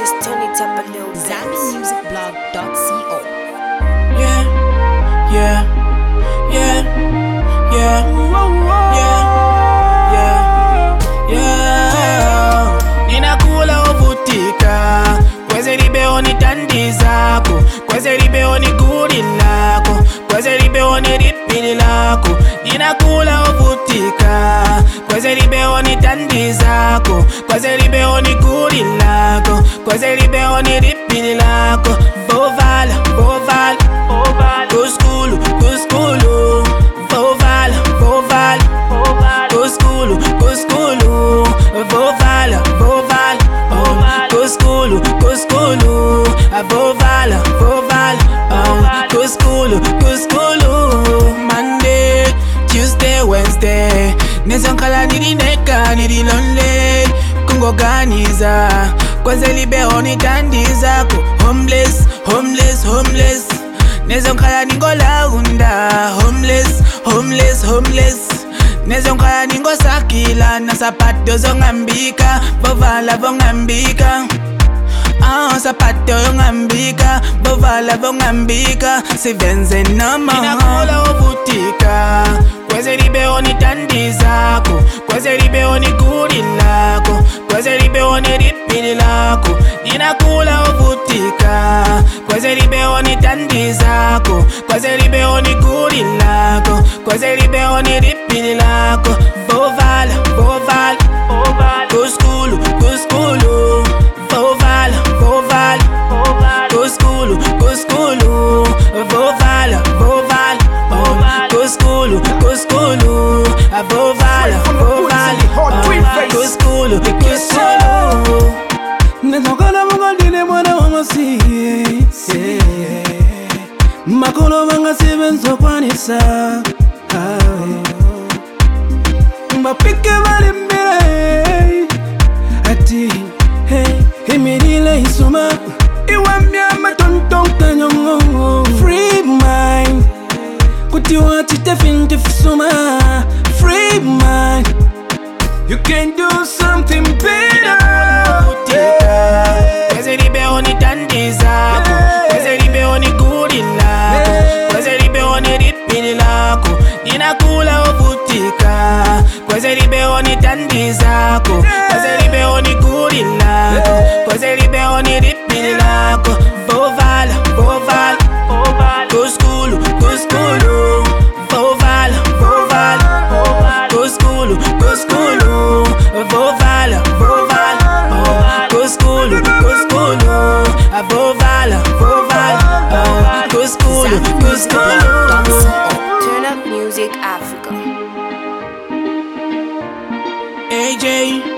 Just turn it up a little bit. ZambiMusicBlog.co. Yeah, yeah, yeah, yeah, yeah, yeah. Ninakula uvutika kweze libeo ni tandi zako, kweze libeo ni guri lako, kweze libeo ni ripili lako. Ninakula uvutika kweze libeo ni tandi zako, kweze libeo ni guri lako, kweze libeo ni ripili lako. Vovala, vovala, kuskulu, kuskulu. Vovala, vovala, kuskulu, kuskulu. Vovala, vovala, kuskulu, kuskulu. Vovala, vovala, kuskulu, kuskulu. Monday, Tuesday, Wednesday, nezonkala nidineka nidilonle kungoganiza kweze libeo nitandi zako. Homeless, homeless, homeless, nezonkala ningolagunda. Homeless, homeless, homeless, nezonkala ningosakila na sapato zongambika. Vovala vongambika, sapato yongambika. Vovala vongambika, sivenze nama. Ninakula uvutika kweze libeo ni tandi zako, kweze libeo ni guri lako, kweze libeo ni ripili lako. Ninakula uvutika kweze libeo ni tandi zako, kweze libeo ni guri lako, kweze libeo ni ripili lako. Vovala, vovala, kuskulu, kuskulu. Vovala, vovala, kuskulu, kuskulu. Vovala, vovala, kuskulu, kuskulu. Vovala, vovala, kuskulu, kuskulu. Nezokala mungandine mwana wamasi makolo banga sebenzo kwanisa mbapike balimbire ati iminile isuma iwambia matonton kanyongo. Free mind kuti watite finte fisuma. Free mind, you can do something better. Kweze libeo ni tandi zako, kweze libeo ni guri lako, kweze libeo ni ripili lako. Ninakula uvutika kweze libeo ni tandi zako, kweze libeo ni guri lako, kweze libeo ni ripili lako. Vovala, vovala, kuskulu, kuskulu. Vovala, vovala, kuskulu, kuskulu. Vovala, vovala, kuskulu, kuskulu. Vovala, vovala, kuskulu, kuskulu. Turn up music Africa. AJ